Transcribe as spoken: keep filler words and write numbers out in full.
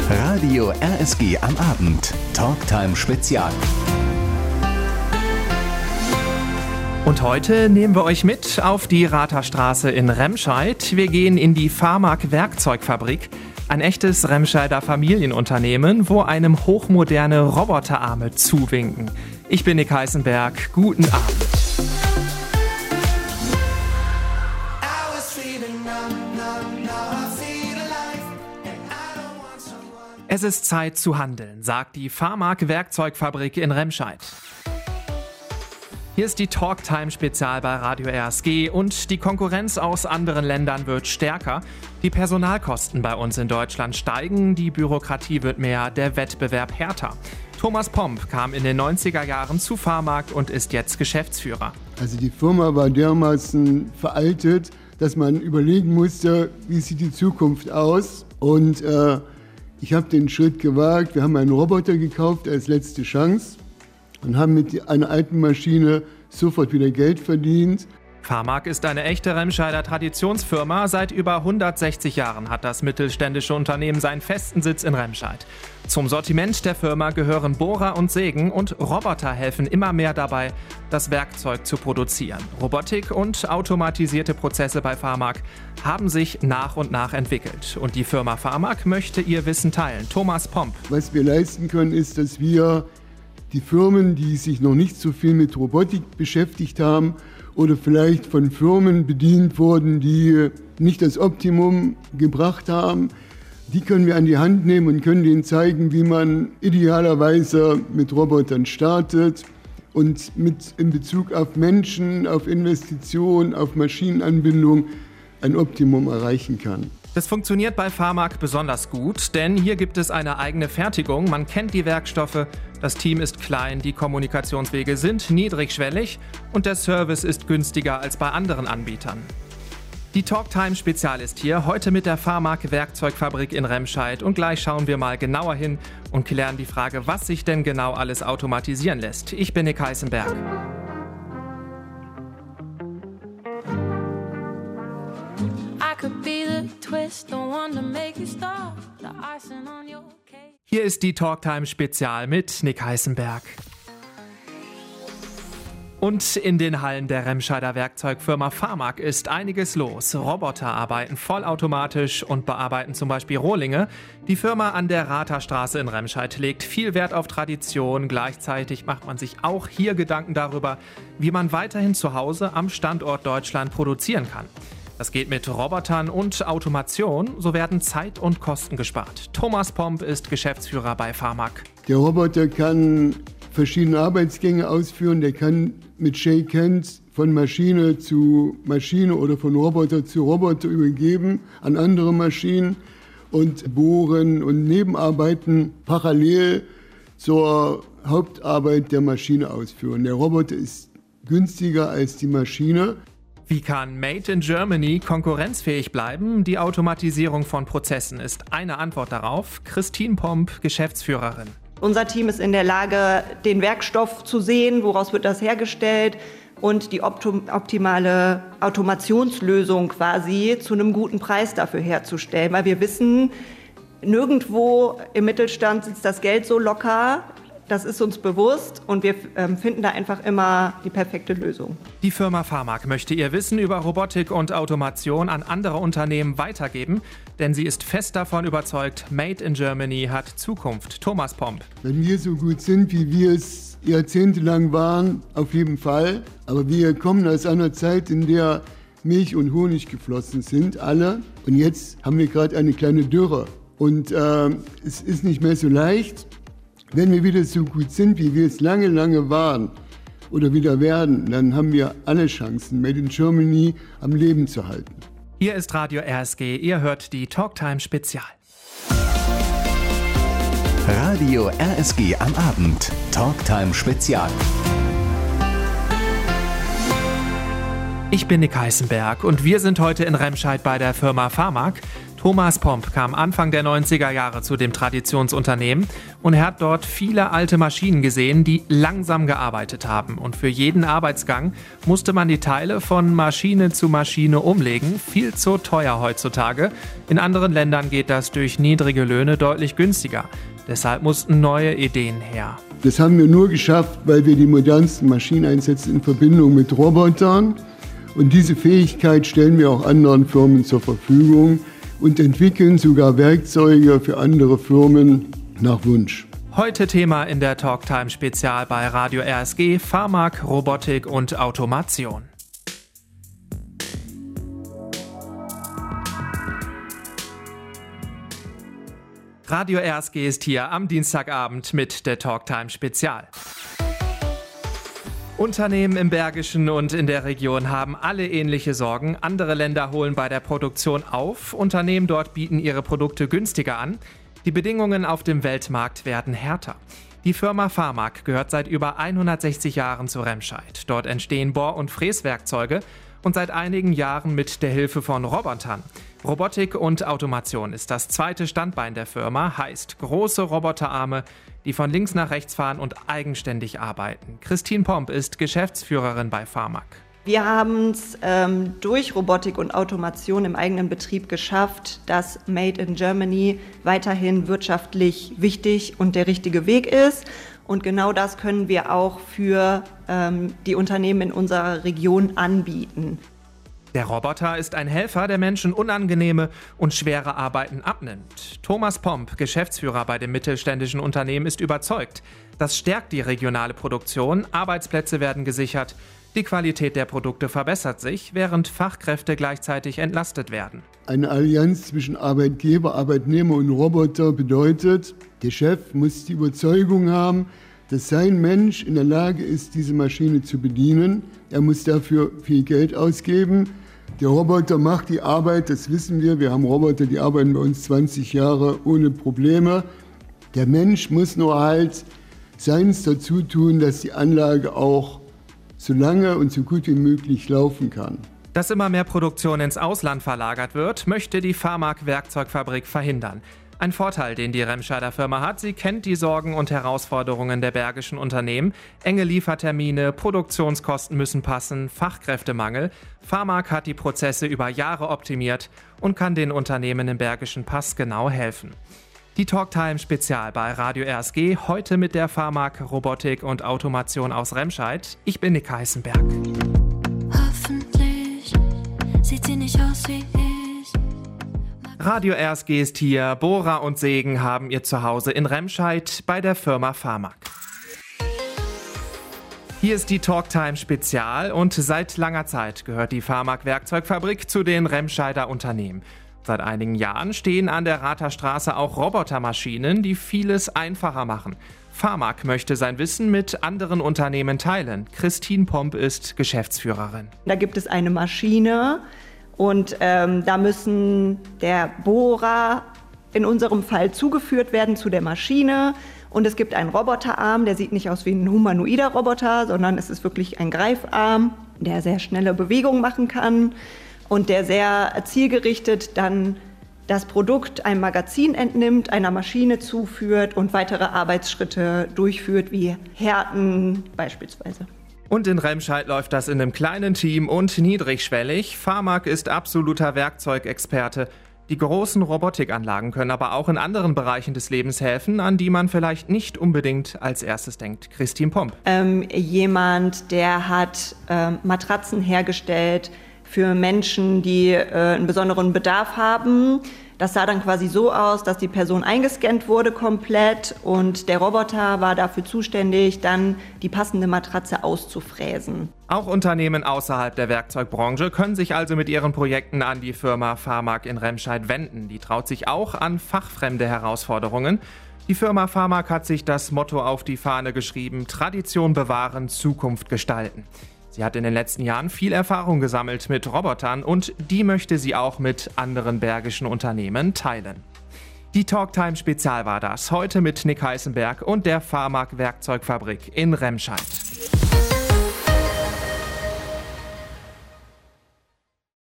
Radio R S G am Abend. Talktime Spezial. Und heute nehmen wir euch mit auf die Ratherstraße in Remscheid. Wir gehen in die Farmag Werkzeugfabrik, ein echtes Remscheider Familienunternehmen, wo einem hochmoderne Roboterarme zuwinken. Ich bin Nick Heisenberg, guten Abend. Es ist Zeit zu handeln, sagt die Farmag Werkzeugfabrik in Remscheid. Hier ist die Talktime Spezial bei Radio R S G und die Konkurrenz aus anderen Ländern wird stärker. Die Personalkosten bei uns in Deutschland steigen, die Bürokratie wird mehr, der Wettbewerb härter. Thomas Pomp kam in den neunziger Jahren zu Farmag und ist jetzt Geschäftsführer. Also die Firma war dermaßen veraltet, dass man überlegen musste, wie sieht die Zukunft aus. Und äh, ich habe den Schritt gewagt. Wir haben einen Roboter gekauft als letzte Chance und haben mit einer alten Maschine sofort wieder Geld verdient. Farmag ist eine echte Remscheider Traditionsfirma. Seit über hundertsechzig Jahren hat das mittelständische Unternehmen seinen festen Sitz in Remscheid. Zum Sortiment der Firma gehören Bohrer und Sägen und Roboter helfen immer mehr dabei, das Werkzeug zu produzieren. Robotik und automatisierte Prozesse bei Farmag haben sich nach und nach entwickelt. Und die Firma Farmag möchte ihr Wissen teilen. Thomas Pomp. Was wir leisten können, ist, dass wir die Firmen, die sich noch nicht so viel mit Robotik beschäftigt haben oder vielleicht von Firmen bedient wurden, die nicht das Optimum gebracht haben, die können wir an die Hand nehmen und können denen zeigen, wie man idealerweise mit Robotern startet und mit in Bezug auf Menschen, auf Investitionen, auf Maschinenanbindung ein Optimum erreichen kann. Das funktioniert bei Farmag besonders gut, denn hier gibt es eine eigene Fertigung, man kennt die Werkstoffe, das Team ist klein, die Kommunikationswege sind niedrigschwellig und der Service ist günstiger als bei anderen Anbietern. Die Talktime Spezial ist hier, heute mit der Farmag Werkzeugfabrik in Remscheid und gleich schauen wir mal genauer hin und klären die Frage, was sich denn genau alles automatisieren lässt. Ich bin Nick Heisenberg. Hier ist die Talktime Spezial mit Nick Heisenberg. Und in den Hallen der Remscheider Werkzeugfirma Farmag ist einiges los. Roboter arbeiten vollautomatisch und bearbeiten zum Beispiel Rohlinge. Die Firma an der Ratherstraße in Remscheid legt viel Wert auf Tradition. Gleichzeitig macht man sich auch hier Gedanken darüber, wie man weiterhin zu Hause am Standort Deutschland produzieren kann. Das geht mit Robotern und Automation, so werden Zeit und Kosten gespart. Thomas Pomp ist Geschäftsführer bei Farmag. Der Roboter kann verschiedene Arbeitsgänge ausführen, der kann mit Shake Hands von Maschine zu Maschine oder von Roboter zu Roboter übergeben an andere Maschinen und bohren und Nebenarbeiten parallel zur Hauptarbeit der Maschine ausführen. Der Roboter ist günstiger als die Maschine. Wie kann Made in Germany konkurrenzfähig bleiben? Die Automatisierung von Prozessen ist eine Antwort darauf. Christine Pomp, Geschäftsführerin. Unser Team ist in der Lage, den Werkstoff zu sehen, woraus wird das hergestellt und die optimale Automationslösung quasi zu einem guten Preis dafür herzustellen. Weil wir wissen, nirgendwo im Mittelstand sitzt das Geld so locker. Das ist uns bewusst und wir ähm, finden da einfach immer die perfekte Lösung. Die Firma Farmag möchte ihr Wissen über Robotik und Automation an andere Unternehmen weitergeben, denn sie ist fest davon überzeugt, Made in Germany hat Zukunft. Thomas Pomp. Wenn wir so gut sind, wie wir es jahrzehntelang waren, auf jeden Fall. Aber wir kommen aus einer Zeit, in der Milch und Honig geflossen sind, alle. Und jetzt haben wir gerade eine kleine Dürre. Und äh, es ist nicht mehr so leicht. Wenn wir wieder so gut sind, wie wir es lange, lange waren oder wieder werden, dann haben wir alle Chancen, Made in Germany am Leben zu halten. Hier ist Radio R S G, ihr hört die Talktime Spezial. Radio R S G am Abend, Talktime Spezial. Ich bin Nick Heißenberg und wir sind heute in Remscheid bei der Firma Pharmak. Thomas Pomp kam Anfang der neunziger Jahre zu dem Traditionsunternehmen und er hat dort viele alte Maschinen gesehen, die langsam gearbeitet haben. Und für jeden Arbeitsgang musste man die Teile von Maschine zu Maschine umlegen. Viel zu teuer heutzutage. In anderen Ländern geht das durch niedrige Löhne deutlich günstiger. Deshalb mussten neue Ideen her. Das haben wir nur geschafft, weil wir die modernsten Maschinen einsetzen in Verbindung mit Robotern. Und diese Fähigkeit stellen wir auch anderen Firmen zur Verfügung und entwickeln sogar Werkzeuge für andere Firmen nach Wunsch. Heute Thema in der Talktime Spezial bei Radio R S G, Pharmak, Robotik und Automation. Radio R S G ist hier am Dienstagabend mit der Talktime Spezial. Unternehmen im Bergischen und in der Region haben alle ähnliche Sorgen. Andere Länder holen bei der Produktion auf. Unternehmen dort bieten ihre Produkte günstiger an. Die Bedingungen auf dem Weltmarkt werden härter. Die Firma Pharmak gehört seit über hundertsechzig Jahren zu Remscheid. Dort entstehen Bohr- und Fräswerkzeuge und seit einigen Jahren mit der Hilfe von Robotern. Robotik und Automation ist das zweite Standbein der Firma, heißt große Roboterarme, die von links nach rechts fahren und eigenständig arbeiten. Christine Pomp ist Geschäftsführerin bei Pharmak. Wir haben es ähm, durch Robotik und Automation im eigenen Betrieb geschafft, dass Made in Germany weiterhin wirtschaftlich wichtig und der richtige Weg ist. Und genau das können wir auch für ähm, die Unternehmen in unserer Region anbieten. Der Roboter ist ein Helfer, der Menschen unangenehme und schwere Arbeiten abnimmt. Thomas Pomp, Geschäftsführer bei dem mittelständischen Unternehmen, ist überzeugt. Das stärkt die regionale Produktion, Arbeitsplätze werden gesichert, die Qualität der Produkte verbessert sich, während Fachkräfte gleichzeitig entlastet werden. Eine Allianz zwischen Arbeitgeber, Arbeitnehmer und Roboter bedeutet, der Chef muss die Überzeugung haben, dass sein Mensch in der Lage ist, diese Maschine zu bedienen. Er muss dafür viel Geld ausgeben. Der Roboter macht die Arbeit, das wissen wir. Wir haben Roboter, die arbeiten bei uns zwanzig Jahre ohne Probleme. Der Mensch muss nur halt seins dazu tun, dass die Anlage auch so lange und so gut wie möglich laufen kann. Dass immer mehr Produktion ins Ausland verlagert wird, möchte die Pharmak Werkzeugfabrik verhindern. Ein Vorteil, den die Remscheider Firma hat, sie kennt die Sorgen und Herausforderungen der bergischen Unternehmen. Enge Liefertermine, Produktionskosten müssen passen, Fachkräftemangel. Pharmak hat die Prozesse über Jahre optimiert und kann den Unternehmen im Bergischen passgenau helfen. Die Talktime Spezial bei Radio R S G, heute mit der Pharmak, Robotik und Automation aus Remscheid. Ich bin Nick Heißenberg. Hoffentlich sieht sie nicht aus wie ich. Radio R S G ist hier. Bohrer und Sägen haben ihr Zuhause in Remscheid bei der Firma Pharmak. Hier ist die Talktime Spezial und seit langer Zeit gehört die Pharmak Werkzeugfabrik zu den Remscheider Unternehmen. Seit einigen Jahren stehen an der Ratherstraße auch Robotermaschinen, die vieles einfacher machen. Pharmak möchte sein Wissen mit anderen Unternehmen teilen. Christine Pomp ist Geschäftsführerin. Da gibt es eine Maschine und ähm, da müssen der Bohrer in unserem Fall zugeführt werden zu der Maschine. Und es gibt einen Roboterarm, der sieht nicht aus wie ein humanoider Roboter, sondern es ist wirklich ein Greifarm, der sehr schnelle Bewegungen machen kann und der sehr zielgerichtet dann das Produkt einem Magazin entnimmt, einer Maschine zuführt und weitere Arbeitsschritte durchführt, wie Härten beispielsweise. Und in Remscheid läuft das in einem kleinen Team und niedrigschwellig. Pharmak ist absoluter Werkzeugexperte. Die großen Robotikanlagen können aber auch in anderen Bereichen des Lebens helfen, an die man vielleicht nicht unbedingt als erstes denkt. Christine Pomp. Ähm, jemand, der hat ähm, Matratzen hergestellt für Menschen, die äh, einen besonderen Bedarf haben. Das sah dann quasi so aus, dass die Person eingescannt wurde komplett und der Roboter war dafür zuständig, dann die passende Matratze auszufräsen. Auch Unternehmen außerhalb der Werkzeugbranche können sich also mit ihren Projekten an die Firma Pharmak in Remscheid wenden. Die traut sich auch an fachfremde Herausforderungen. Die Firma Pharmak hat sich das Motto auf die Fahne geschrieben: Tradition bewahren, Zukunft gestalten. Sie hat in den letzten Jahren viel Erfahrung gesammelt mit Robotern und die möchte sie auch mit anderen bergischen Unternehmen teilen. Die Talktime Spezial war das, heute mit Nick Heißenberg und der Pharmak Werkzeugfabrik in Remscheid.